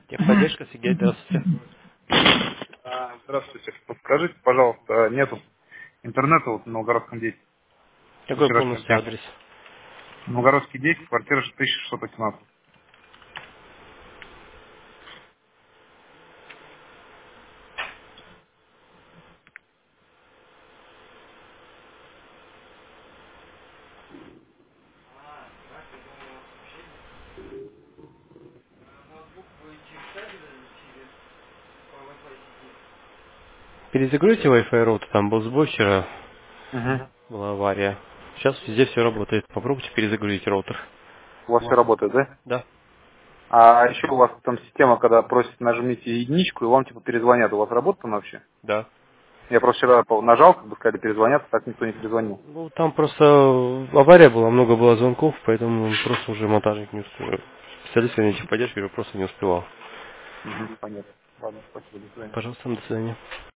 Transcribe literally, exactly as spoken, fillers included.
Техподдержка, Сергей, здравствуйте. А, Здравствуйте. Подскажите, пожалуйста, нету интернета вот в Новгородском десять со Какой вчерашнего полностью дня. адрес? Новгородский десять, квартира тысяча шестьсот восемнадцать. Перезагрузите Wi-Fi роутер, там был сбой вчера, Угу. была авария. Сейчас везде все работает. Попробуйте перезагрузить роутер. У вас все работает, да? Да, А еще у вас там система, когда просит нажмите единичку, и вам типа перезвонят. У вас работает она вообще? да. Я просто вчера по- нажал, как бы сказали перезвонят, так никто не перезвонил. Ну, там просто авария была, много было звонков, поэтому просто уже монтажник не успел. Специалист на техподдержке уже просто не успевал. Угу, понятно. Ладно, спасибо, до свидания. Пожалуйста, до свидания.